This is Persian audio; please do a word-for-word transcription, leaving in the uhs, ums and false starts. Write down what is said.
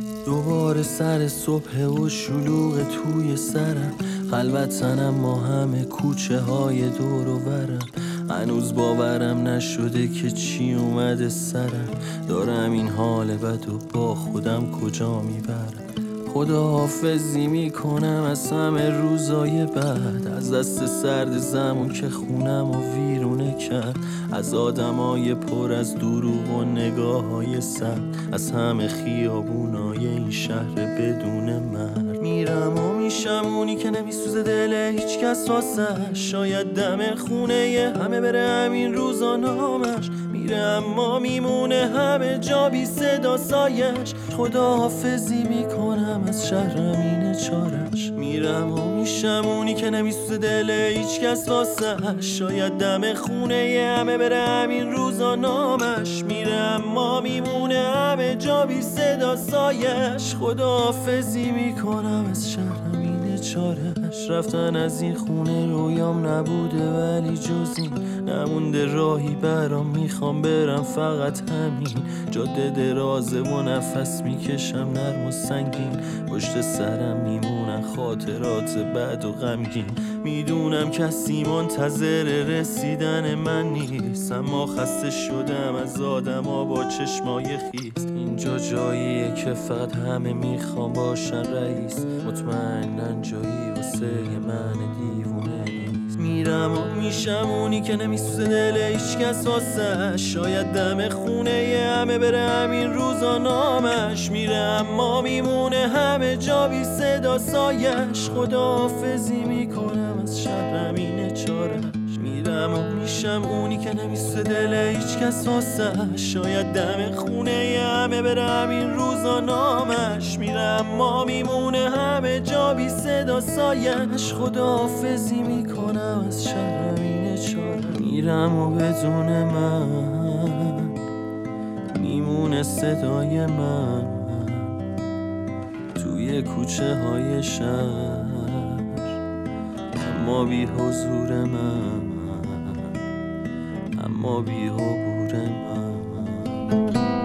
دوباره سر صبح و شلوغ توی سرم، خلوتن ما همه کوچه های دور و برم. هنوز باورم نشده که چی اومده سرم، دارم این حال بد و با خودم کجا میبرم. خداحافظی میکنم از همه روزای بعد، از دست سرد زمان که خونم و ویرونه کرد، از آدمای پر از دروغ و نگاه های سرد، از همه خیابونای این شهر بدون مرد. میرم و میشم اونی که نمیسوزه دل هیچ کس واسه، شاید دم خونه همه بره همین روزا نامش. میره اما میمونه همه جا بی صدا سایش. خداحافظی میکنم از شهرم اینه چارش. میرم و میشم اونی که نمیسوزه دل هیچ کس واسه، شاید دم خونه همه بره همین روزا نامش. میره اما میمونه همه جا بی صدا سایش. خداحافظی میکنم از شهرم اینه چارش. رفتن از این خونه رویام نبوده ولی جز این نمونده راهی برام، میخوام برم فقط همین. جاده درازه و نفس میکشم نرم و سنگین، پشت سرم میمونن خاطرات بد و غمگین. میدونم کسی منتظر رسیدن من نیست، اما خسته شدم از آدما با چشمای خیس. اینجا جاییه که فقط همه میخوام باشن رئیس، مطمئنن جایی واسه من دیوونه نیست. میرم و میشم اونی که نمیسوزه دل هیچ کس واسه، شاید دم خونه همه بره همین روزا نامش. میره اما میمونه همه جا بی صدا سایش. خداحافظی میکنم از شهرم اینه چارش. میرم و میشم اونی که نمیسوزه دل هیچ کس واسه، شاید دم خونه همه بره همین روزا نامش. میره اما میمونه همه جا بی صدا سایش. خداحافظی میکنم از شهرم اینه چارش. میرم و بدون من میمونه صدای من توی کوچه های شهر، اما بی حضور من، اما بی حضور من.